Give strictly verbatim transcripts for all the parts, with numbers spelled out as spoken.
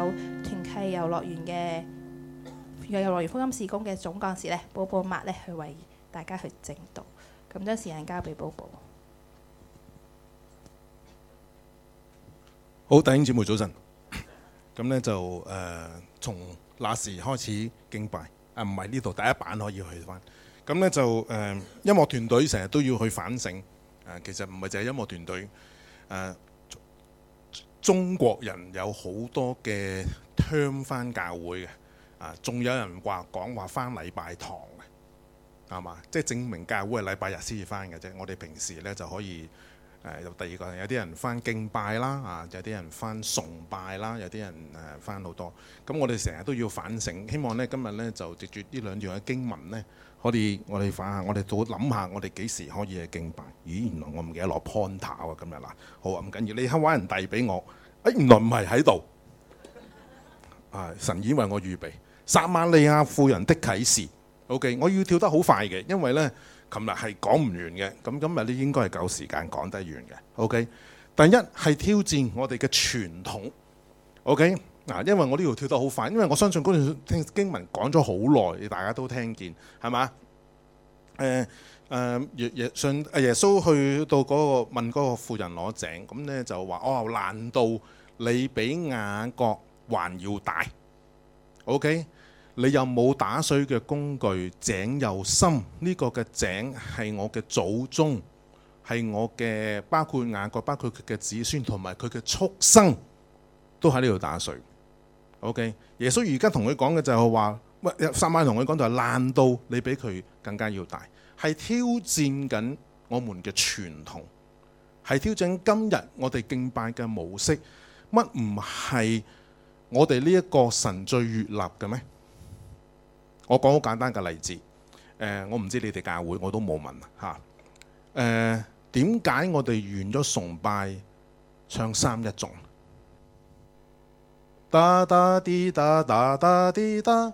有團契遊樂園嘅遊樂園福音事工嘅總幹事咧，寶寶麥咧去為大家去證道。咁將時間交俾寶寶。 好，弟兄姊妹早晨。咁咧就誒、呃、從那時開始敬拜，啊唔係呢度第一版可以去翻。咁咧就誒、呃、音樂團隊成日都要去反省。誒、呃、其實唔係淨係音樂團隊，誒、呃、中國人有好多嘅 term 翻教會嘅，啊仲有人話講話翻禮拜堂嘅，係嘛？即係證明教會係禮拜日先至翻嘅啫。我哋平時咧就可以。誒有第二個，有啲人翻敬拜啦，啊有啲人翻崇拜啦，有啲人誒翻好多。咁我哋成日都要反省，希望咧今日咧就藉住呢兩段嘅經文咧，可以我哋反下，我哋都諗下我哋幾時可以去敬拜。咦，原來我唔記得攞 pointer 啊，今日嗱，好啊，唔緊要，你黑揾人遞俾我，誒原來唔係喺度，啊神已經為我預備撒瑪利亞婦人的啟示。OK， 我要跳得好快嘅，因為咧。琴日係講唔完嘅，咁今日咧應該係夠時間講得完嘅。OK， 第一係挑戰我哋嘅傳統。OK， 嗱，因為我呢度跳得好快，因為我相信嗰段經文講咗好耐，大家都聽見，係嘛？誒誒耶耶信耶穌去到嗰、嗰個問嗰個婦人攞井，咁咧就話：哦，難道你比雅各還要大 ？OK。你有冇打水嘅工具？井又深，呢、這個嘅井係我嘅祖宗，係我嘅，包括雅各，包括佢嘅子孫同埋佢嘅畜生，都喺呢度打水。OK， 耶穌而家同佢講嘅就係話，喂，撒瑪利亞同佢講就係，難道你比佢更加要大？係挑戰緊我們嘅傳統，係挑戰今日我哋敬拜嘅模式。乜唔係我哋呢一個神最悅納嘅咩？我講好簡單嘅例子，誒、呃，我唔知你哋教會，我都冇問嚇。誒、啊，點解我哋完咗崇拜唱三一頌？噠噠啲噠噠噠啲噠，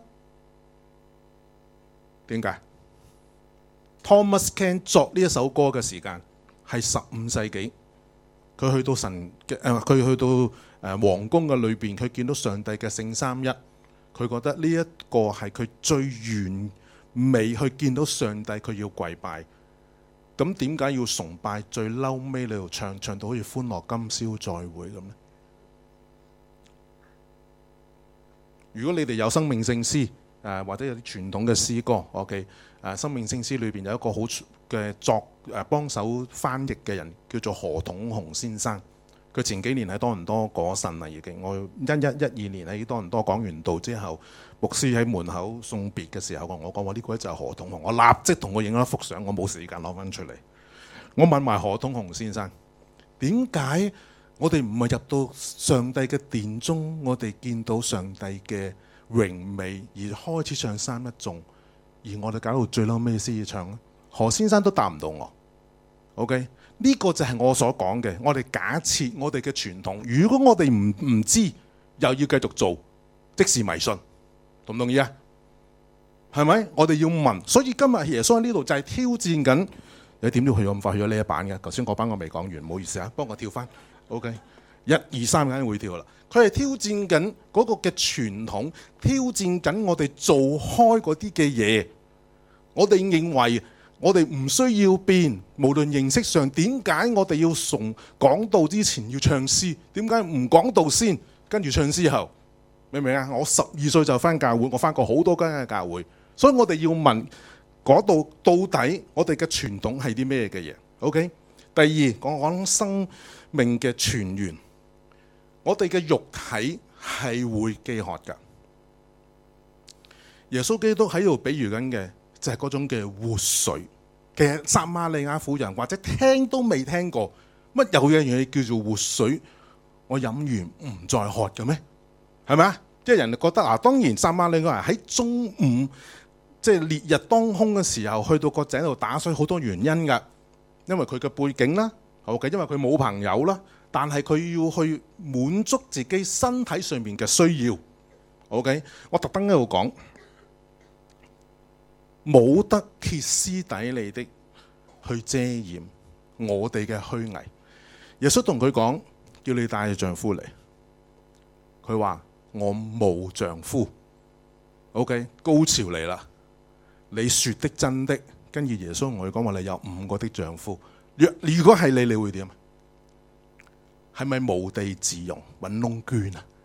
點解 Thomas Ken 作呢一首歌嘅時間係十五世紀，佢去到神嘅誒，佢、呃、去到誒皇宮嘅裏邊，佢見到上帝嘅聖三一。佢覺得呢一個係佢最完美去見到上帝，佢要跪拜。咁點解要崇拜？最嬲尾你度唱唱到好似歡樂今宵再會咁呢？如果你哋有生命聖詩誒，或者有啲傳統嘅詩歌 ，OK 誒，生命聖詩裏邊有一個好嘅作誒幫手翻譯嘅人叫做何統雄先生。佢前幾年喺多倫多過身啦，已經。我一一一二年喺多倫多講完道之後，牧師喺門口送別嘅時候，我講話呢個就係何統雄，我立即同佢影咗一幅相，我冇時間攞翻出嚟。我問埋何統雄先生，點解我哋唔係入到上帝嘅殿中，我哋見到上帝嘅榮美而開始唱三一頌，而我哋搞到最嬲尾先至唱咧？何先生都答唔到我。OK。呢個就係我所講嘅，我哋假設我哋嘅傳統，如果我哋唔唔知，又要繼續做，即是迷信，同唔同意啊？係咪？我哋要問，所以今日耶穌喺呢度就係挑戰緊。你點都去咁快去咗呢一版嘅？頭先嗰版我未講完，唔好意思啊，幫我跳翻。OK， 一二三梗係會跳啦。佢係挑戰緊嗰個嘅傳統，挑戰緊我哋做開嗰啲嘅嘢。我哋認為。我哋唔需要變，無論形式上，點解我哋要從講道之前要唱詩？點解唔講道先，跟住唱詩後？明唔明啊？我十二歲就返教會，我返過好多間嘅教會，所以我哋要問嗰度到底我哋嘅傳統係啲咩嘅嘢 ？OK。第二，講講生命嘅泉源，我哋嘅肉體係會飢渴㗎。耶穌基督喺度比喻緊嘅就係嗰種嘅活水。其實撒瑪利亞婦人或者聽都未聽過，乜有樣嘢叫做活水？我飲完唔再渴嘅咩？係咪啊？即係人哋覺得啊，當然撒瑪利亞人喺中午即係烈日當空嘅時候去到個井度打水，好多原因㗎。因為佢嘅背景啦，好嘅，因為佢冇朋友啦，但係佢要去滿足自己身體上面嘅需要。OK，我特登喺度講。冇得歇斯底里的去遮掩我哋嘅虛偽。耶穌同佢講，叫你帶你丈夫嚟。佢話我無丈夫。OK， 高潮嚟啦！你說的真的，跟住耶穌同佢講話，你有五個的丈夫。若如果係你，你會點？係咪無地自容，揾窿捐啊？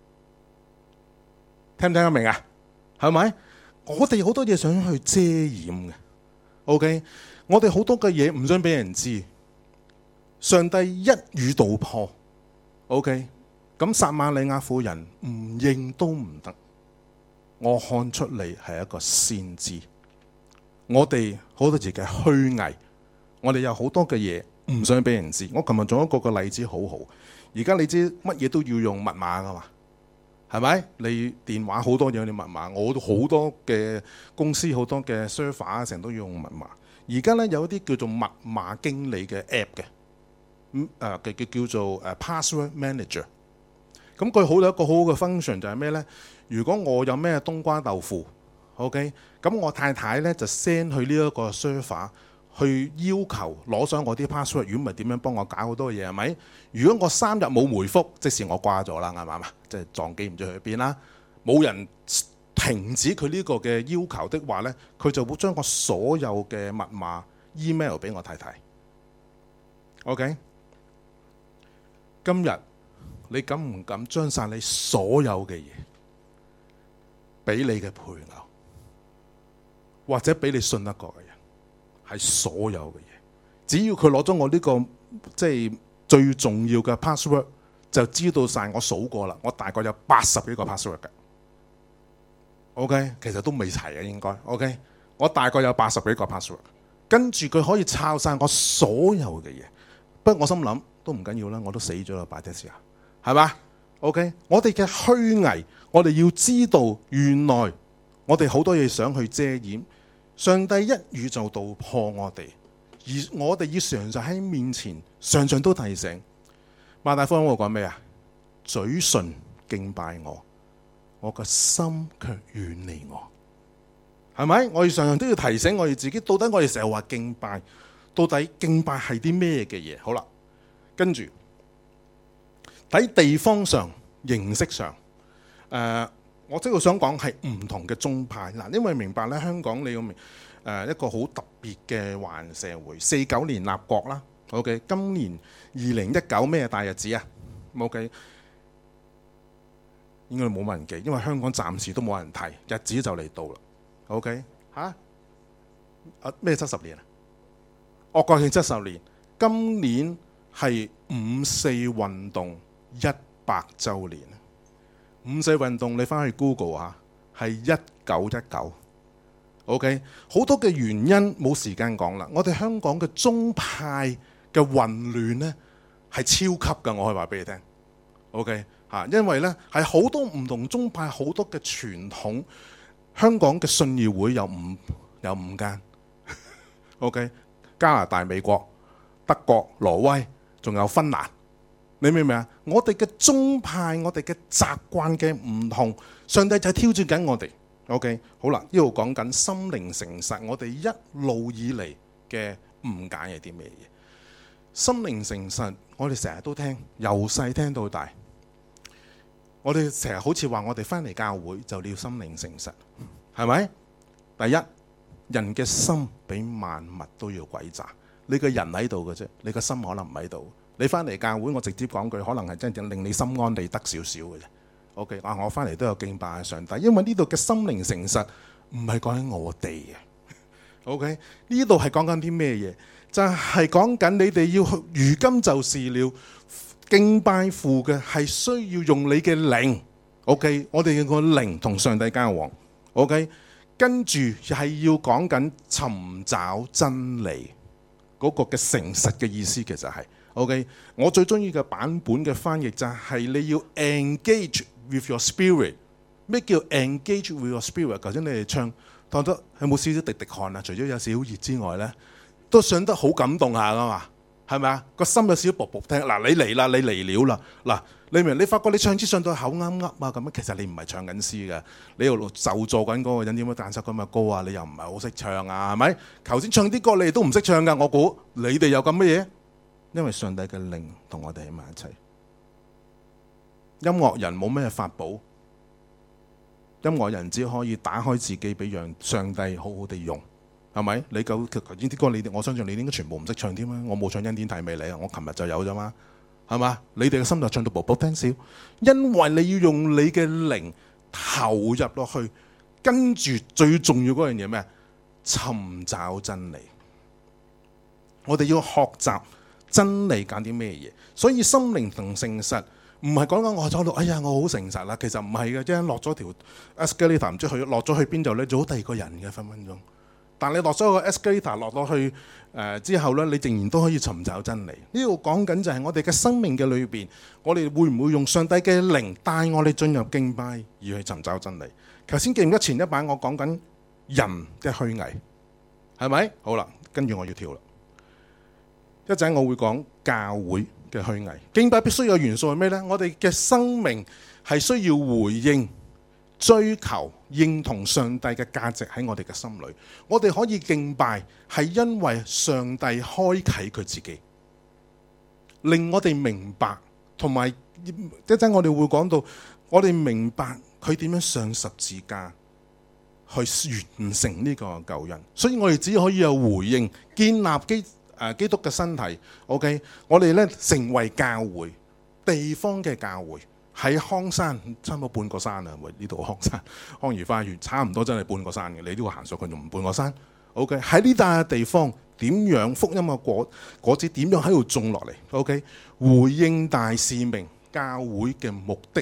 聽唔聽得明啊？係咪？我哋好多嘢想去遮掩嘅。OK， 我哋好多嘅嘢唔想俾人知。上帝一語道破。OK， 咁撒瑪利亞婦人唔認都唔得。我看出你係一個先知。我哋好多時嘅虛偽，我哋有好多嘅嘢唔想俾人知。我琴日仲有一個個例子好好。而家你知乜嘢都要用密碼噶嘛？係咪？你電話好多嘢，你密碼，我都好多嘅公司好多嘅 server 成日都要用密碼。而家咧有一啲叫做密碼經理嘅 app 嘅，咁誒嘅叫叫做誒 password manager。咁佢好有一個好好嘅 function 就係咩咧？如果我有咩冬瓜豆腐 ，OK， 咁我太太咧就 send 去呢一個 server 去要求攞上我啲 password， 如果唔係點樣幫我搞好多嘢係咪？如果我三日冇回覆，即使我掛咗啦，啱唔啱啊？即係撞機唔知去邊啦，冇人停止佢呢個嘅要求的話咧，佢就會將我所有嘅密碼 email 俾我太太。OK， 今日你敢唔敢將晒你所有嘅嘢俾你嘅配偶，或者俾你信得過嘅人？係所有嘅嘢，只要佢攞咗我呢個即係最重要嘅 password， 就知道晒。我數過啦，我大概有八十幾個 password 嘅。OK， 其實都未齊嘅應該。OK， 我大概有八十幾個 password， 跟住佢可以抄晒我所有嘅嘢。不過我心諗都唔緊要啦，我都死咗啦，擺啲時候係嘛 ？OK， 我哋嘅虛偽，我哋要知道原來我哋好多嘢想去遮掩。上帝一語就道破我哋，而我哋要常常喺面前，常常都提醒。馬太福音我講咩啊？嘴唇敬拜我，我個心卻遠離我，係咪？我哋常常都要提醒我哋自己，到底我哋成日話敬拜，到底敬拜係啲咩嘅嘢？好啦，跟住喺地方上、形式上，誒、呃。我即係想講係唔同嘅宗派嗱，因為明白咧，香港你要明誒一個好特別嘅華人社會，四九年立國啦 ，OK， 今年二零一九咩大日子啊 ？OK， 應該冇乜人記，因為香港暫時都冇人提，日子就嚟到啦 ，OK 嚇啊咩七十年啊？哦，國慶七十年，今年係五四運動一百週年。五四運動你翻去 Google 下，係一九一九 OK， 好多嘅原因冇時間講啦。我哋香港嘅宗派嘅混亂呢係超級㗎，我可以話俾你聽 OK 嚇，因為呢係好多唔同宗派，好多嘅傳統。香港嘅信義會有五有五間 OK， 加拿大、美國、德國、挪威，仲有芬蘭。你明唔明啊？我哋嘅宗派，我哋嘅習慣嘅唔同，上帝就係挑戰緊我哋。OK， 好啦，呢度講緊心靈誠實，我哋一路以嚟嘅誤解係啲咩嘢？心靈誠實，我哋成日都聽，由細聽到大。我哋成日好似話，我哋翻嚟教會就要心靈誠實，係咪？第一，人嘅心比萬物都要詭詐。你個人喺度嘅啫，你個心可能唔喺度。你翻嚟教會，我直接講句，可能係真正令你心安理得少少嘅啫。OK， 啊，我翻嚟都有敬拜上帝，因為呢度嘅心靈誠實唔係講緊我哋嘅。OK， 呢度係講緊啲咩嘢？就係講緊你哋要如今就是了，敬拜父嘅係需要用你嘅靈。OK， 我哋嘅個靈同上帝交往。OK， 跟住係要講緊尋找真理嗰個嘅誠實嘅意思，其實係。OK， 我最中意嘅版本嘅翻譯就係你要 engage with your spirit。咩叫 engage with your spirit？ 頭先你哋唱，覺得有冇少少滴滴汗啊？除咗有少少熱之外咧，都唱得好感動下噶嘛，係咪啊？個心有少少卜卜聽。嗱，你嚟啦，你嚟了啦。嗱，你明？你發覺你唱支唱到口啱噏啊咁樣，其實你唔係唱緊詩嘅，你又就坐緊嗰個人點樣彈出咁嘅歌啊？你又唔係好識唱啊？係咪？頭先唱啲歌你哋都唔識唱噶，我估你哋有咁乜嘢？因為上帝嘅靈同我哋喺埋一齊，音樂人冇咩法寶， 音樂人只可以打開自己，俾讓上帝好好地用，係咪？你夠頭先啲歌，你我相信你應該全部唔識唱添啊！我冇唱恩典提美你啊，我琴日就有啫嘛，係嘛？你哋嘅心就唱到卜卜聽笑，因為你要用你嘅靈投入落去，跟住最重要嗰樣嘢咩？尋找真理。我哋要學習真理揀啲咩嘢，所以心靈同誠實唔係講緊我走到，哎呀我好誠實啦，其實唔係嘅，即係落咗條 escalator 唔知去落咗去邊度咧，做好第二個人嘅分分鐘。但你落咗個 escalator 落到去誒、呃、之後咧，你仍然都可以尋找真理。呢度講緊就係我哋嘅生命嘅裏邊，我哋會唔會用上帝嘅靈帶我哋進入敬拜而去尋找真理？頭先記唔記得前一版我講緊人嘅虛偽，係咪？好啦，跟住我要跳啦。一陣我會講教會嘅虛偽，敬拜必須有元素係咩呢？我哋嘅生命係需要回應、追求、認同上帝嘅價值喺我哋嘅心裏。我哋可以敬拜係因為上帝開啟佢自己，令我哋明白，同埋一陣我哋會講到，我哋明白佢點樣上十字架去完成呢個救恩。所以我哋只可以有回應，建立基誒基督嘅身體 ，OK， 我哋咧成為教會，地方嘅教會喺康山，差唔多半個山啊！喂，呢度康山、康怡花園差唔多真係半個山嘅，你都要行上去仲唔半個山 ？OK， 喺呢笪地方點樣福音嘅果果子點樣喺度種落嚟 ？OK， 回應大使命，教會嘅目的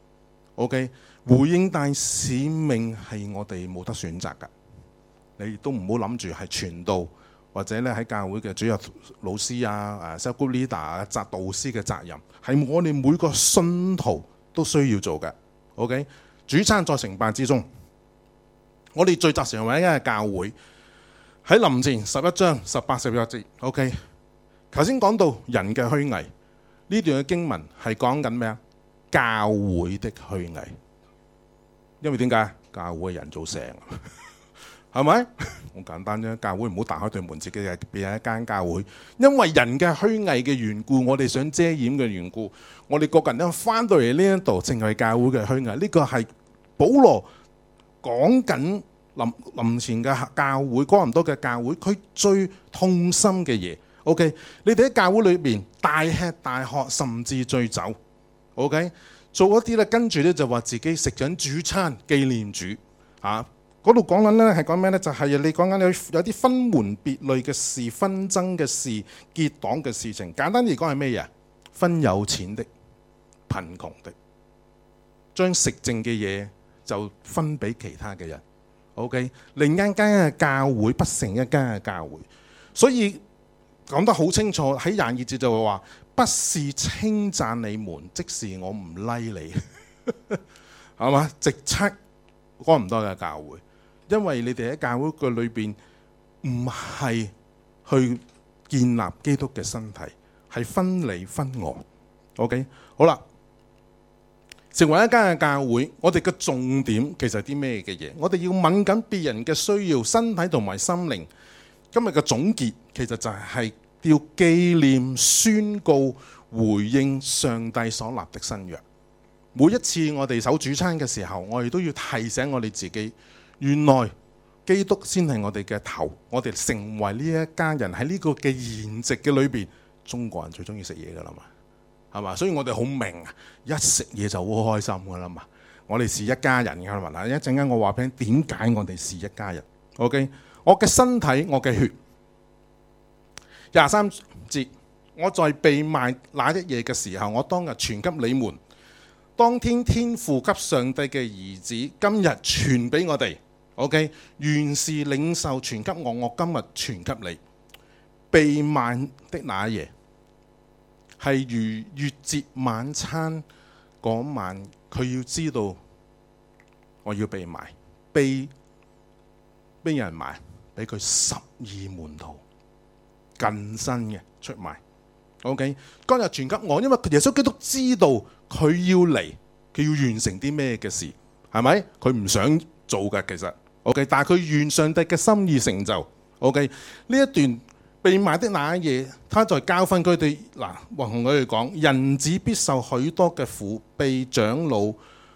，OK， 回應大使命係我哋冇得選擇㗎，你都唔好諗住係傳道。或者咧喺教會嘅主日老師啊、誒 cell leader 啊、責導師嘅責任，係我哋每個信徒都需要做嘅。OK， 主餐在成敗之中，我哋聚集成為一間教會。喺林前十一章十八十一節 ，OK， 頭先講到人嘅虛偽，呢段嘅經文係講緊咩啊？教會的虛偽，因為點解？教會嘅人做成。係咪？好簡單啫！教會唔好打開對門，自己係變成一間教會。因為人嘅虛偽嘅緣故，我哋想遮掩嘅緣故，我哋個個人都翻到嚟呢一度，成為教會嘅虛偽。呢、這個係保羅講緊臨臨前嘅教會，哥林多嘅教會，佢最痛心嘅嘢。OK， 你哋喺教會裏邊大吃大喝，甚至醉酒。OK， 做一啲咧，跟住咧就話自己食緊主餐紀念主嚇。嗰度講緊咧係講咩咧？就係、是、你講緊有有啲分門別類嘅事、紛爭嘅事、結黨嘅事情。簡單嚟講係咩嘢？分有錢的、貧窮的，將食剩嘅嘢就分俾其他嘅人。OK， 另一間嘅教會不成一間嘅教會，所以講得好清楚喺廿二節就會話：不是稱讚你們，即是我唔 like 你，係嘛？直斥哥林多嘅教會。因為你哋喺教會嘅裏邊唔係去建立基督嘅身體，係分離分我。OK， 好啦，成為一間嘅教會，我哋嘅重點其實係啲咩嘅嘢？我哋要敏感別人嘅需要，身體同埋心靈。今日嘅總結其實就係要紀念、宣告、回應上帝所立的新約。每一次我哋守主餐嘅時候，我哋都要提醒我哋自己。原來基督先係我哋嘅頭，我哋成為呢一家人喺呢個嘅筵席嘅裏邊，中國人最中意食嘢噶啦嘛，係嘛？所以我哋好明啊，一食嘢就好開心噶啦嘛。我哋是一家人噶啦嘛。一陣間我話俾你點解我哋是一家人。OK， 我嘅身體，我嘅血。廿三節，我在被賣那一夜嘅時候，我當日傳給你們。當天天父給上帝嘅兒子，今日傳俾我哋。OK， 原是領受傳給我，我今日傳給你。被賣的那夜，係如逾越節晚餐嗰晚，佢要知道我要被賣，被邊人賣？俾佢十二門徒近身嘅出賣。OK， 今日傳給我，因為耶穌基督知道佢要嚟，佢要完成啲咩嘅事，係咪？佢唔想做嘅其實。OK， 但係佢願上帝嘅心意成就。OK， 呢一段被賣的那一夜，他在教訓佢哋嗱，同佢哋講：人子必受許多嘅苦，被長老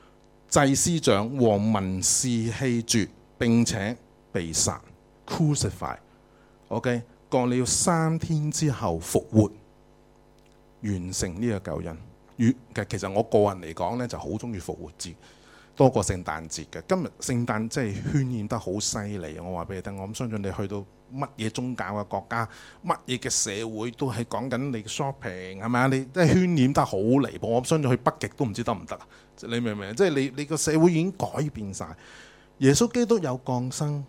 祭司長和文士棄絕，並且被殺 crucify。OK， 過了三天之後復活，完成呢個救恩。其實我個人嚟講咧，就好中意復活節多過聖誕節嘅。今日聖誕真係渲染得好犀利，我話俾你聽，我唔相信你去到乜嘢宗教嘅國家，乜嘢嘅社會都係講緊你嘅 shopping 係咪啊？你即係渲染得好離譜，我唔相信去北極都唔知得唔得啊！你明唔明？即係你你個社會已經改變晒。耶穌基督有降生，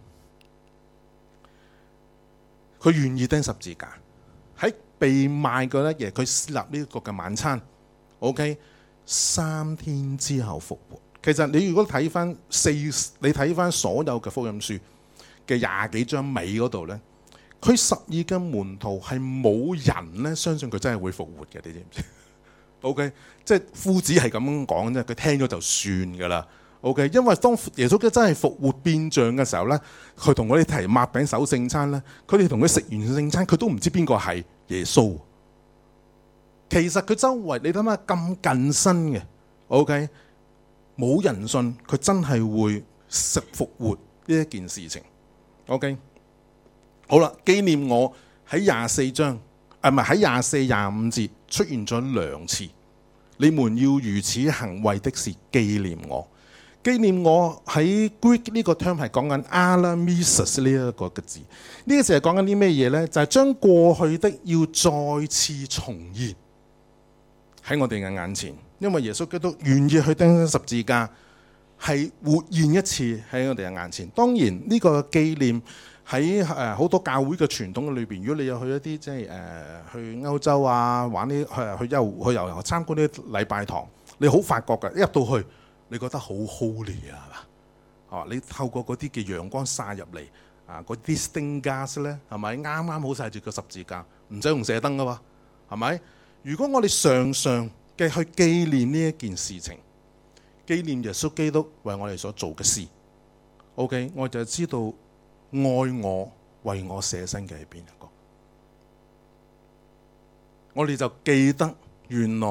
佢願意釘十字架，喺被賣嗰一夜，佢設立呢個嘅晚餐。OK， 三天之後復活。其實你如果睇翻四，你睇翻所有嘅福音書嘅廿幾章尾嗰度呢，佢十二個門徒係冇人咧相信佢真係會復活嘅，你知唔知 ？OK， 即係夫子係咁樣講啫，佢聽咗就算噶啦。OK， 因為當耶穌基督真係復活變像嘅時候呢，佢同我哋提擘餅守聖餐呢，佢哋同佢食完聖餐，佢都唔知邊個係耶穌。其實佢周圍你諗下咁近身嘅 ，OK， 冇人信佢真係會食復活呢一件事情。OK， 好啦，紀念我喺廿四章，啊唔係喺廿四廿五節出現咗兩次。你們要如此行，為的是紀念我。紀念我喺 Greek 呢個 term 係講緊 Alamisus 呢一個嘅字。呢個字係講緊啲咩嘢呢？就係將過去的要再次重現喺我哋嘅眼前，因為耶穌基督願意去釘十字架，係活現一次喺我哋嘅眼前。當然呢個紀念喺誒好多教會嘅傳統裏邊，如果你有去一啲即係誒去歐洲啊玩啲去去遊去遊遊參觀啲禮拜堂，你好發覺嘅，一入到去你覺得好 holy 啊，係嘛？哦，你透過嗰啲嘅陽光曬入嚟啊，嗰啲 stained glass 咧係咪啱啱好曬住個十字架，唔使用射燈噶喎，係咪？如果我哋常常嘅去紀念呢一件事情，紀念耶穌基督為我哋所做嘅事 ，OK， 我就知道愛我為我捨身嘅係邊一個，我哋就記得原來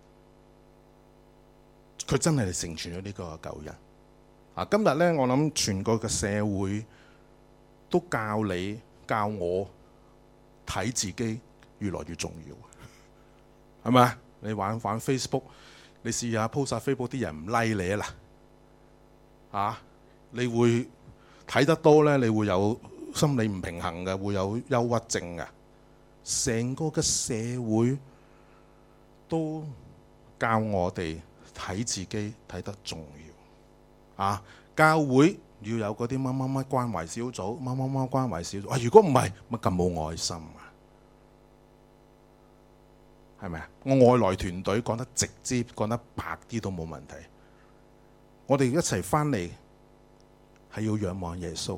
佢真係成全咗呢個救恩。啊，今日咧我諗全個嘅社會都教你教我睇自己越來越重要。係咪？你玩玩 Facebook， 你試下 post 下 Facebook 啲人唔 like 你啊啦，嚇！你會睇得多咧，你會有心理唔平衡嘅，會有憂鬱症嘅。成個嘅社會都教我哋睇自己睇得重要。啊！教會要有嗰啲乜乜乜關懷小組，乜乜乜關懷小組。啊！如果唔係，乜咁冇愛心啊？係咪啊？我外來團隊講得直接，講得白啲都冇問題。我哋一齊翻嚟係要仰望耶穌。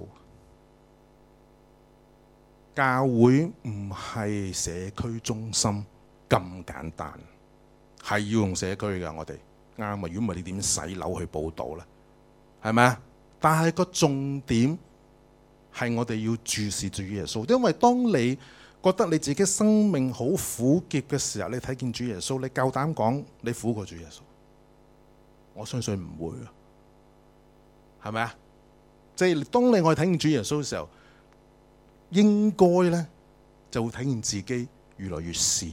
教會唔係社區中心咁簡單，係要用社區㗎。我哋啱啊！如果唔係，你點洗樓去報道咧？係咪啊？但係個重點係我哋要注視住耶穌，因為當你覺得你自己生命好苦澀嘅時候，你睇見主耶穌，你夠膽講你苦過主耶穌？我相信唔會，係咪啊？即係當你我睇見主耶穌嘅時候，應該咧就會睇見自己越來越少，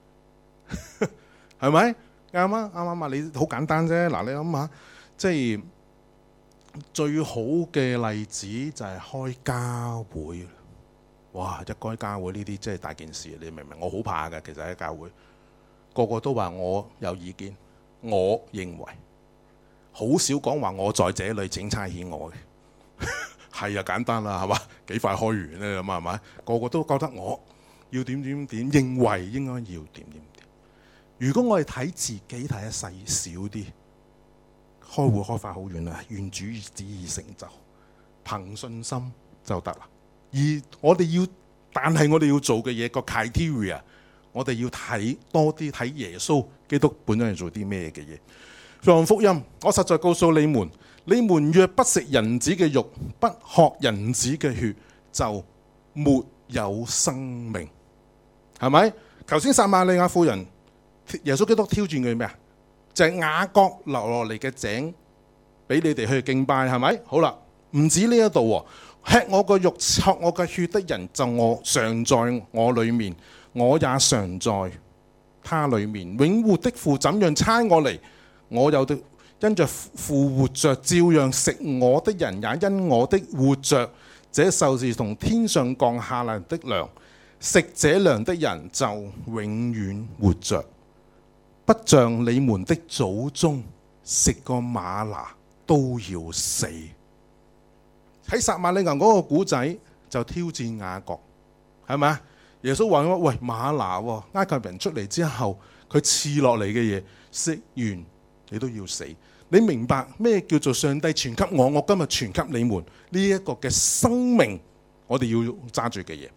係咪？啱啊，啱啱啊！你好簡單啫。嗱，你諗下，即係最好嘅例子就係開家會。哇！一開教會呢啲真係大件事，你明唔明？我好怕嘅，其實喺教會個個都話我有意見，我認為好少講話我在這裏請差遣我嘅，係啊，簡單啦，係嘛？幾快開完咧咁啊，係咪？個個都覺得我要點點點，認為應該要點點點。如果我哋睇自己睇得細少啲，開會開發好遠啦，願主旨意成就，憑信心就得啦。而我哋要，但係我哋要做嘅嘢個 criteria， 我哋要睇多啲睇耶穌基督本身係做啲咩嘅嘢。約翰福音，我實在告訴你們，你們若不食人子嘅肉，不喝人子嘅血，就沒有生命。係咪？頭先撒瑪利亞婦人，耶穌基督挑戰佢咩啊？就係、是、雅各流落嚟嘅井俾你哋去敬拜，係咪？好啦，唔止呢一度喎，吃我個肉、喝我嘅血的人，就我常在我裏面，我也常在他裏面。永活的父怎樣差我嚟，我有的因着父活着，照樣食我的人也因我的活着。這就是從天上降下來的糧，食這糧的人就永遠活着，不像你們的祖宗食過嗎哪都要死。喺撒瑪利亞嗰個古仔就挑戰雅各，係咪啊？耶穌話：喂，嗎哪，埃及人出嚟之後，佢賜落嚟嘅嘢食完你都要死。你明白咩叫做上帝傳給我，我今日傳給你們呢一個嘅生命，我哋要揸住嘅嘢。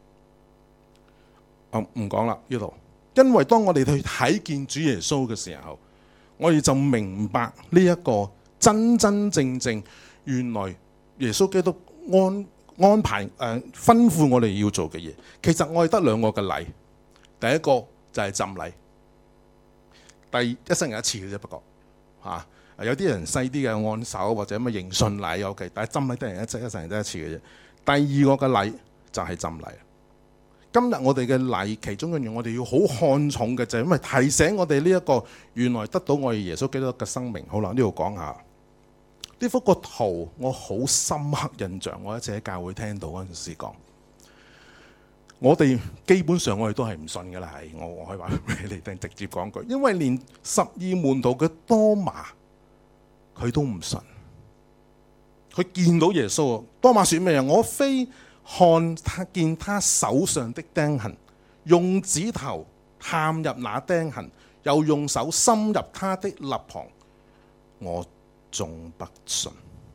哦，唔講啦呢度，因為當我哋去睇見主耶穌嘅時候，我哋就明白呢一個真真正正原來耶穌基督安安排誒、呃、吩咐我哋要做嘅嘢。其實我哋得兩個嘅禮，第一個就係浸禮，第一生有一次嘅啫，不過嚇。啊有啲人細啲嘅按手或者乜認信禮 OK， 但係浸禮得人一一世人得一次嘅啫。第二個嘅禮就係浸禮。今日我哋嘅禮其中一樣我哋要好看重嘅就係因為提醒我哋呢一個原來得到我哋耶穌基督嘅生命。好啦，呢度講下呢幅個圖，我好深刻印象。我一直喺教會聽到嗰陣時講，我哋基本上我哋都係唔信㗎啦。係我我可以話俾你聽，直接講句，因為連十二門徒嘅多馬佢都唔信，佢見到耶穌，多馬說咩啊？我非看他見他手上的釘痕，用指頭探入那釘痕，又用手深入他的肋旁，我仲不信。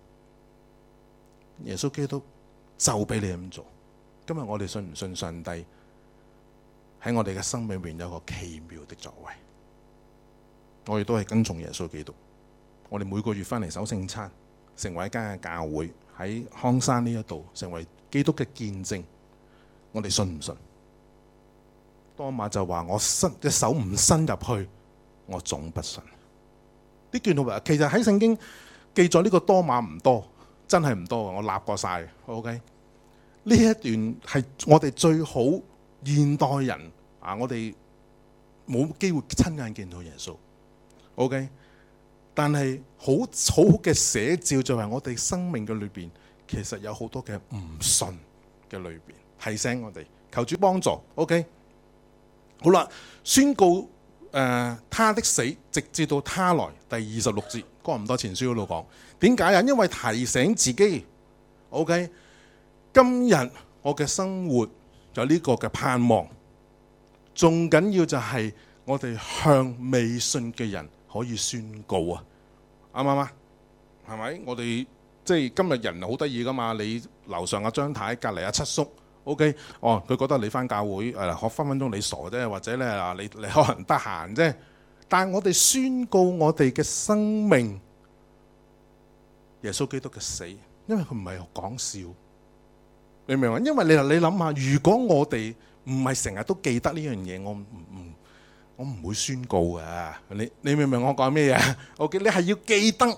耶穌基督就俾你咁做。今日我哋信唔信上帝喺我哋嘅生命裏面有個奇妙的作為？我哋都係跟從耶穌基督。我哋每個月翻嚟守聖餐，成為一間嘅教會喺康山呢一度，成為基督嘅見證。我哋信唔信？多馬就話：我伸隻手唔伸入去，我總不信。呢段話其實喺聖經記載呢個多馬唔多，真係唔多。我立過晒。OK，呢一段係我哋最好現代人啊！我哋冇機會親眼見到耶穌。OK。但係好好嘅寫照就係我哋生命嘅裏邊，其實有好多嘅唔信嘅裏邊，提醒我哋求主幫助。OK， 好啦，宣告誒、呃、他的死，直至到他來。第二十六節，哥林多前書嗰度講，點解啊？因為提醒自己。OK， 今日我嘅生活有呢個嘅盼望，仲緊要就係我哋向未信嘅人可以宣告啊，啱唔啱啊？係咪？我哋即係今日人好得意噶嘛？你樓上阿張太，隔離阿七叔 ，OK， 哦，佢覺得你翻教會誒，學分分鐘你傻啫，或者咧啊，你你可能得閒啫。但係我哋宣告我哋嘅生命，耶穌基督嘅死，因為佢唔係講笑，你明唔明啊？因為你你諗下，如果我哋唔係成日都記得呢樣嘢，我唔唔。我唔會宣告嘅，你你明唔明我講咩嘢 ？OK， 你係要記得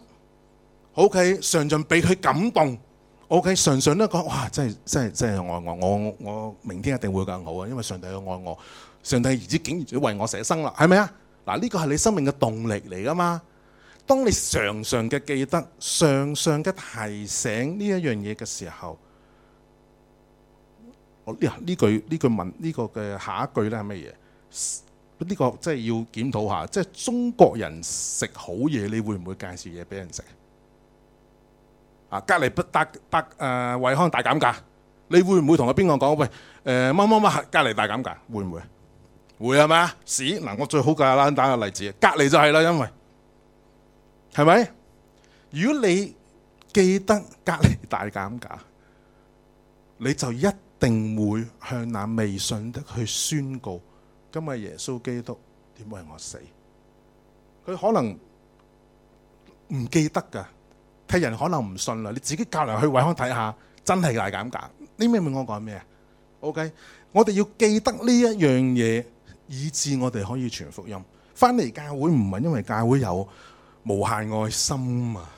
，OK， 常常俾佢感動 ，OK， 常常都講哇，真係真係真係愛我，我我明天一定會更好啊！因為上帝要愛我，上帝兒子竟然要為我捨生啦，係咪啊？嗱，呢個係你生命嘅動力嚟噶嘛？當你常常嘅記得，常常嘅提醒呢一樣嘢嘅時候，我呢呢句呢句問呢個嘅下一句咧係乜嘢？呢個即係要檢討下，即係中國人食好嘢，你會唔會介紹嘢俾人食？啊，隔離不達達誒惠康大減價，你會唔會同阿邊個講？喂，誒乜乜乜隔離大減價，會唔會？會係咪啊？屎嗱，我最好嘅啦，打個例子，隔離就係啦，因為係咪？如果你記得隔離大減價，你就一定會向那未信的去宣告。今日耶穌基督點為我死？佢可能唔記得噶，睇人可能唔信啦。你自己隔籬去惠康睇下，真係大減價。你明唔明我講咩啊 ？OK， 我哋要記得呢一樣嘢，以致我哋可以傳福音。翻嚟教會唔係因為教會有無限愛心啊，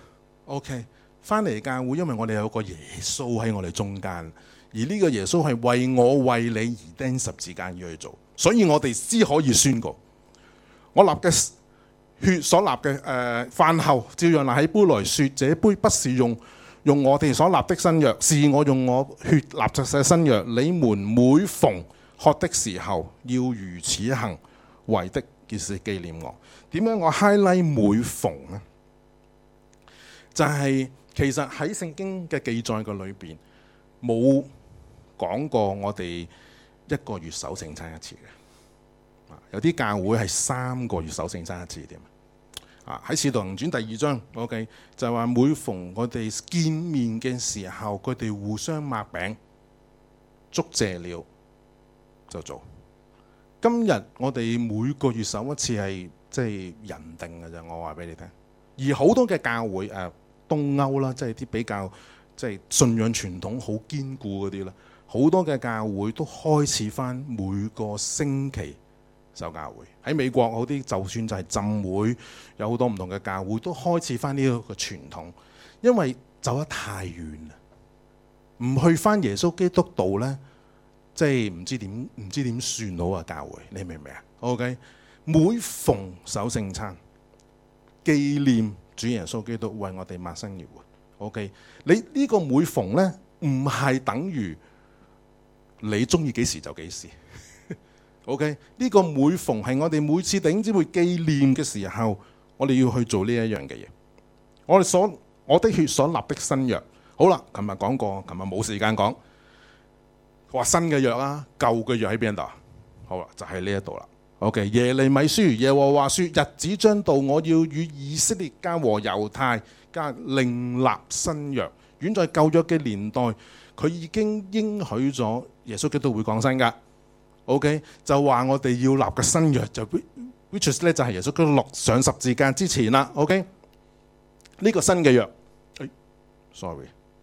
OK， 翻嚟教會，因為我哋有個耶穌喺我哋中間，而呢個耶穌係為我為你而釘十字架而去做，所以我哋先可以宣告，我立嘅血所立嘅誒飯後，照樣拿起杯來説：這杯不是用用我哋所立的新約，是我用我血立嘅新約。你們每逢喝的時候，要如此行，為的就是紀念我。點解我 highlight 每逢呢？就係、是、其實喺聖經嘅記載嘅裏邊，冇講過我哋一個月守聖餐一次嘅。有啲教會係三個月守聖餐一次添。啊，喺《使徒行傳》第二章 ，OK 就係話每逢我哋見面嘅時候，佢哋互相擘餅，祝謝了就做。今日我哋每個月守一次係即係人定嘅啫，我話俾你聽。而好多嘅教會誒、啊、東歐啦，即係啲比較即係信仰傳統好堅固嗰啲啦，好多嘅教會都開始翻每個星期守教會。喺美國好啲，就算就係浸會，有好多唔同嘅教會都開始翻呢一個傳統，因為走得太遠啦，唔去翻耶穌基督度呢，即係唔知點唔知點算好啊！教會，你明唔明啊 ？OK， 每逢守聖餐，紀念主耶穌基督為我哋抹身而活。OK， 你呢個每逢呢，唔係等於你中意幾時就幾時。OK， 呢個每逢係我哋每次弟兄姊妹紀念嘅時候，我哋要去做呢一樣嘅嘢。我哋所我的血所立的新約，好啦，琴日講過，琴日冇時間講。話新嘅約啊，舊嘅約喺邊度啊？好啦，就喺呢一度啦。OK， 耶利米書，耶和華說：日子將到，我要與以色列家和猶太家另立新約。遠在舊約嘅年代，佢已經應許咗耶穌基督會降生噶。OK， 就話我哋要立嘅新約就 which is 咧就係耶穌基督落上十字架之前啦。OK， 呢個新嘅約，哎，sorry，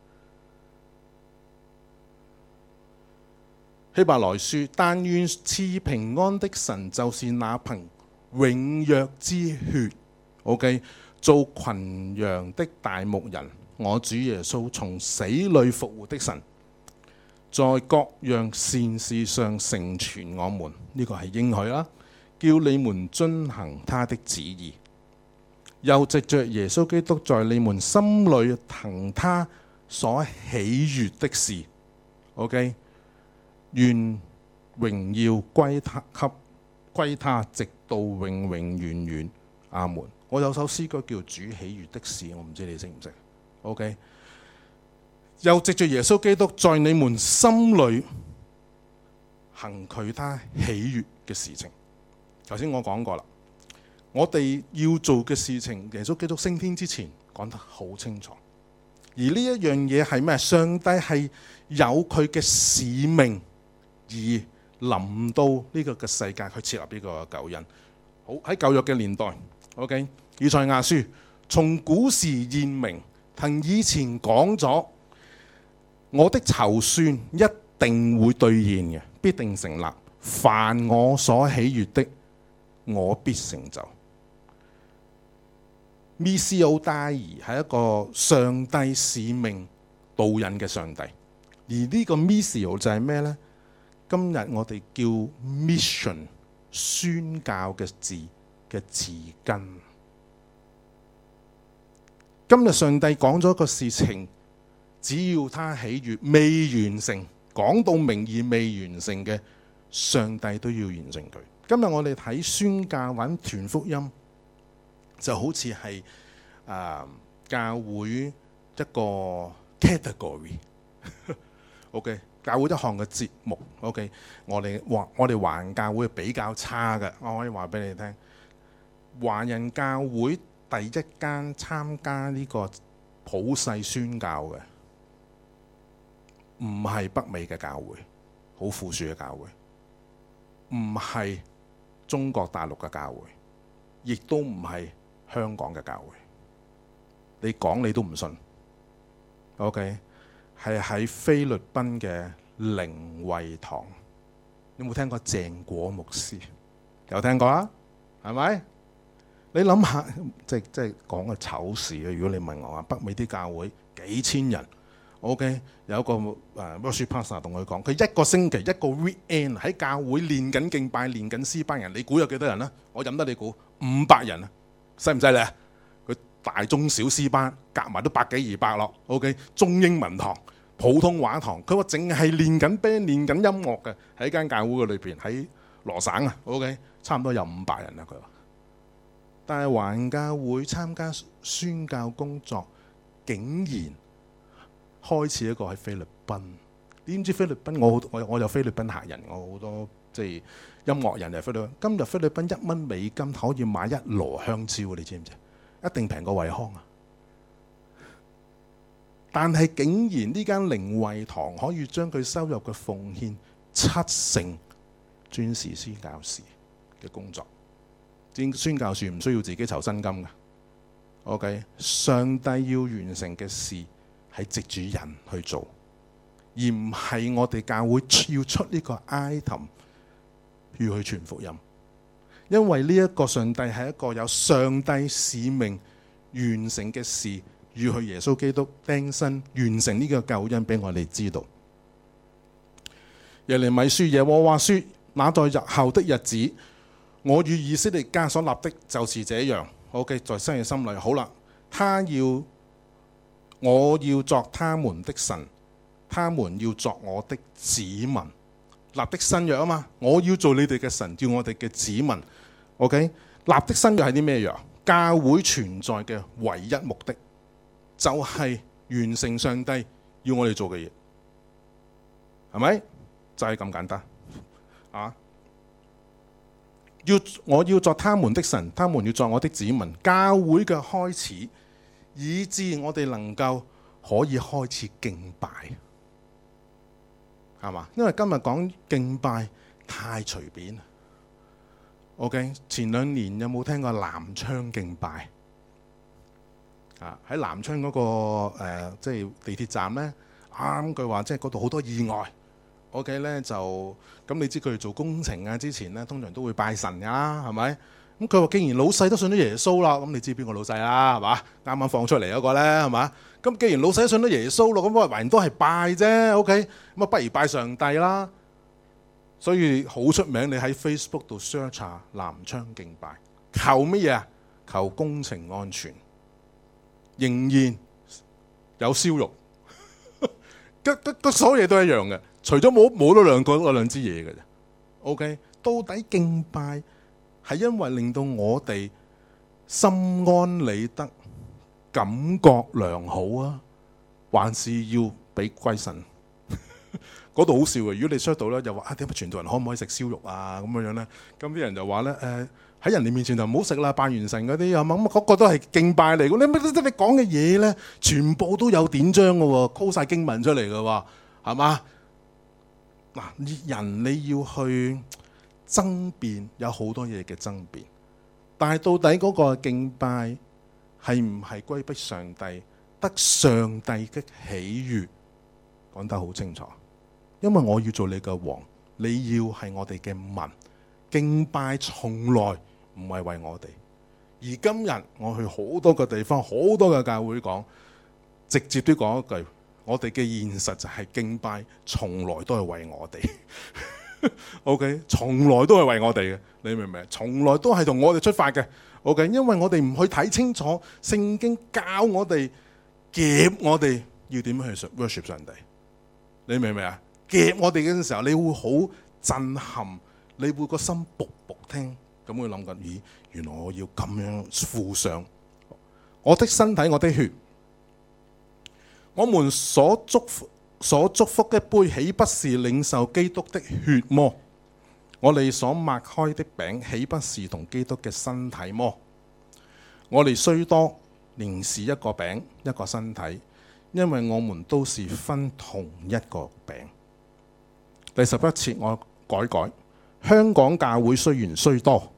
希伯來書，但願賜平安的神，就是那憑永約之血 ，OK， 做群羊的大牧人，我主耶穌從死裏復活的神，在各樣善事上成全我們，呢、這個係應許啦，叫你們遵行他的旨意，又藉着耶穌基督在你們心裏行他所喜悅的事。OK， 願榮耀歸他，給歸他，直到永永遠遠。阿門。我有首詩歌叫《主喜悅的事》，我唔知你識唔識。OK。又藉着耶穌基督在你們心裏行佢他喜悅嘅事情。頭先我講過啦，我哋要做嘅事情，耶穌基督升天之前講得好清楚。而呢一樣嘢係咩？上帝係有佢嘅使命而臨到呢個嘅世界去設立呢個救恩。好，喺舊約嘅年代 ，OK， 以賽亞書從古時現明，同以前講咗。我的籌算一定會兌現嘅，必定成立。凡我所喜悅的，我必成就。Missio Dei 係一個上帝使命導引嘅上帝，而呢個 Missio 就係咩呢？今日我哋叫 mission 宣教嘅字嘅字根。今日上帝講咗一個事情。只要他喜悅未完成，講到明而未完成嘅，上帝都要完成佢。今日我哋睇宣教揾傳福音，就好似係啊教會一個 category。OK， 教會一項嘅節目。OK， 我哋華我哋華人教會比較差嘅，我可以話俾你聽。華人教會第一間參加呢個普世宣教嘅。唔係北美嘅教會，好富庶嘅教會，唔係中國大陸嘅教會，亦都唔係香港嘅教會。你講你都唔信。OK， 係喺菲律賓嘅靈惠堂。有冇聽過鄭果牧師？有聽過啊？係咪？ 你諗下，即係即係講個醜事啊！如果你問我啊，北美啲教會幾千人 ，OK， 有一個誒 worship pastor 同佢講，佢一個星期一個 weekend 喺教會練緊敬拜、練緊詩班人，你估有幾多人啊？我任得你估，五百人啊，犀唔犀利啊？佢大中小詩班夾埋都百幾二百咯 ，OK， 中英文堂、普通話堂，佢話淨係練緊 band、練緊音樂嘅喺間教會嘅裏邊，喺羅省啊 ，OK， 差唔多有五百人啦，佢話。但係環教會參加宣教工作，竟然開始一個喺菲律賓。點知菲律賓我我我有菲律賓客人，我好多即係音樂人嚟菲律賓。今日菲律賓一蚊美金可以買一籮香蕉，你知唔知？一定平過惠康啊！但係竟然呢間靈惠堂可以將佢收入嘅奉獻七成專事宣教士嘅工作。宣教士唔需要自己籌薪金嘅 ，OK。上帝要完成嘅事係藉住人去做，而唔係我哋教會要出呢個 item 要去傳福音。因為呢一個上帝係一個有上帝使命完成嘅事，要去耶穌基督釘身完成呢個救恩俾我哋知道。耶利米書、耶和華說：那在日後的日子，我與以色列家所立的就是這樣。OK， 在新嘅心裏，好啦，他要我要作他們的神，他們要作我的子民。立的新約啊嘛，我要做你哋嘅神，叫我哋嘅子民。OK， 立的新約係啲咩約？教會存在嘅唯一目的，就係完成上帝要我哋做嘅嘢，係咪？就係咁簡單啊！要我要作他們的神，他們要作我的子民。教會嘅開始，以致我哋能夠可以開始敬拜，係嘛？因為今日講敬拜太隨便。OK， 前兩年有冇聽過南昌敬拜？啊，喺南昌嗰、那個誒，即、呃、係、就是、地鐵站咧，啱佢話即係嗰度好多意外。OK 咧就咁，你知佢哋做工程啊，之前咧通常都會拜神㗎啦，係咪？咁佢話既然老細都信咗耶穌啦，咁你知邊個老細啦，係嘛？啱啱放出嚟嗰個咧，係嘛？咁既然老細都信咗耶穌咯，咁我還人都係拜啫。OK，咁啊不如拜上帝啦。所以好出名，你喺 Facebook 度 search 下南昌敬拜，求乜嘢啊？求工程安全，仍然有燒肉，所有嘢都一樣嘅。除咗冇冇咗兩個嗰兩支嘢嘅啫。OK， 到底敬拜係因為令到我哋心安理得、感覺良好啊，還是要俾歸神？嗰度好笑嘅。如果你 search 到咧，又話啊點解傳道人可唔可以食燒肉啊咁樣樣咧？咁啲人就話咧誒喺人哋面前就唔好食啦，拜完神嗰啲啊嘛，咁嗰個都係敬拜嚟嘅。你乜乜你講嘅嘢咧，全部都有典章嘅喎 call 曬經文出嚟嘅喎，係嘛？嗱，人你要去爭辯，有好多嘢嘅爭辯，但係到底嗰個敬拜係唔係歸俾上帝，得上帝嘅喜悅？講得好清楚，因為我要做你嘅王，你要係我哋嘅民。敬拜從來唔係為我哋，而今日我去好多個地方，好多個教會講，直接啲講一句。我哋嘅現實就係敬拜，從來都係為我哋。OK， 從來都係為我哋嘅，你明唔明？從來都係同我哋出發嘅。OK， 因為我哋唔去睇清楚聖經教我哋夾我哋要點樣去 worship 上帝，你明唔明啊？夾我哋嘅時候，你會好震撼，你會個心卜卜聽，咁會諗緊，咦，原來我要咁樣付上我的身體，我的血。我們所祝福所祝福的杯，豈不是領受基督的血麼？我哋所擘開的餅，豈不是同基督嘅身體麼？我哋雖多，仍是一個餅，一個身體，因為我們都是分同一個餅。第十一節我改改，香港教會雖然雖多，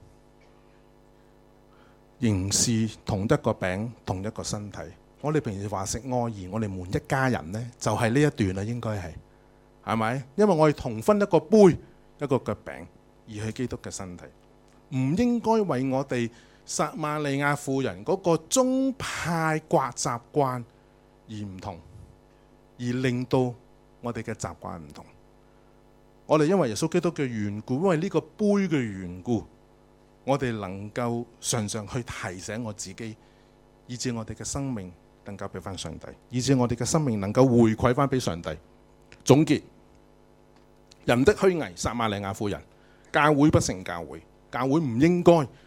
仍是同一個餅，同一個身體。我哋平時話食愛兒，我哋滿一家人呢，就係呢一段啦，應該係，係咪？因為我哋同分一個杯，一個腳餅，而係基督嘅身體，唔應該為我哋撒瑪利亞婦人嗰個宗派慣習慣而唔同，而令到我哋嘅習慣唔同。我哋因為耶穌基督嘅緣故，因為呢個杯嘅緣故，我哋能夠常常去提醒我自己，以致我哋嘅生命能夠俾翻上帝，以致我哋嘅生命能夠回饋翻俾上帝。總結，人的虛偽，撒瑪利亞婦人，教會不成教會，教會唔應該誒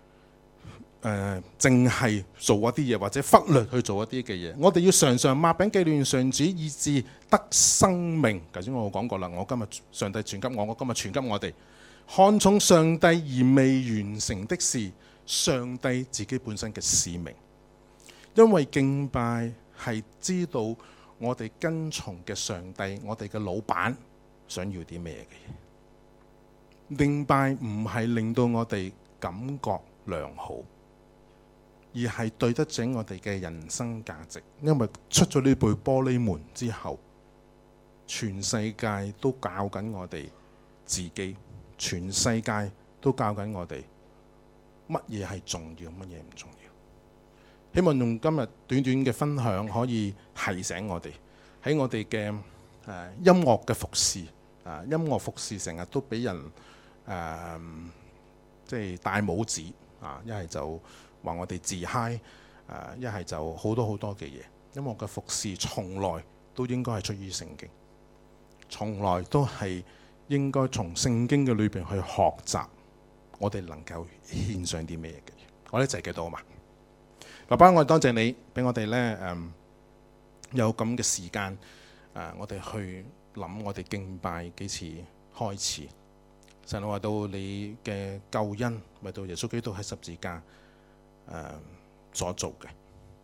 淨係做一啲嘢，或者忽略去做一啲嘅嘢。我哋要常常擘餅紀念上主，以致得生命。頭先我講過啦，我今日上帝傳給我，我今日傳給我哋。看重上帝而未完成的事，上帝自己本身嘅使命。因為敬拜係知道我哋跟從嘅上帝，我哋嘅老闆想要啲咩嘅嘢。敬拜唔係令到我哋感覺良好，而係對得整我哋嘅人生價值。因為出咗呢扇玻璃門之後，全世界都教緊我哋自己，全世界都教緊我哋乜嘢係重要，乜嘢唔重要。希望用今日短短嘅分享，可以提醒我哋喺我哋嘅誒音樂嘅服侍啊，音樂服侍成日都俾人誒即係戴帽子啊，一係就話我哋自嗨，誒一係就好多好多嘅嘢。音樂嘅服侍從來都應該係出於聖經，從來都係應該從聖經嘅裏邊去學習，我哋能夠獻上啲咩嘅嘢。我哋一齊祈禱啊嘛！爸爸，我哋多謝你俾我哋咧誒有咁嘅時間誒、呃，我哋去諗我哋敬拜幾時開始。神話到你嘅救恩，為到耶穌基督喺十字架誒、呃、所做嘅，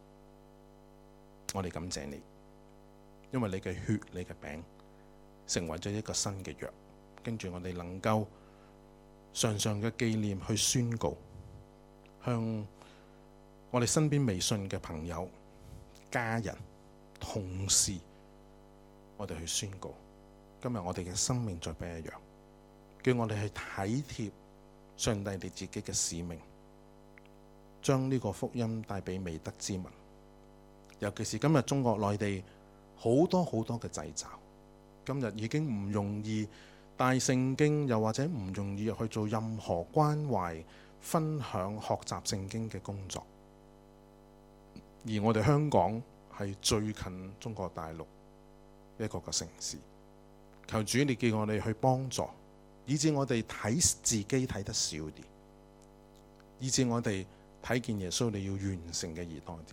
我哋感謝你，因為你嘅血、你嘅餅成為咗一個新嘅約，跟住我哋能夠常常嘅紀念去宣告，向我哋身邊未信嘅朋友、家人、同事，我哋去宣告，今日我哋嘅生命再不一樣，叫我哋去體貼上帝你自己嘅使命，將呢個福音帶俾未得之民。尤其是今日中國內地好多好多嘅掣肘，今日已經唔容易帶聖經，又或者唔容易去做任何關懷、分享、學習聖經嘅工作。而我哋香港係最近中國大陸一個嘅城市，求主你叫我哋去幫助，以致我哋睇自己睇得少啲，以致我哋睇見耶穌你要完成嘅而多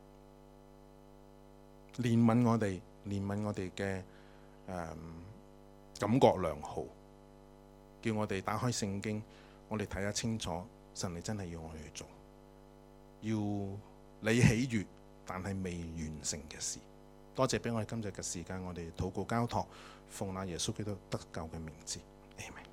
啲，憐憫我哋，憐憫我哋嘅誒感覺良好，叫我哋打開聖經，我哋睇得清楚，神你真係要我哋去做，要你喜悅但係未完成嘅事。多謝俾我哋今日嘅時間，我哋禱告交託，奉那耶穌基督得救嘅名字，阿們。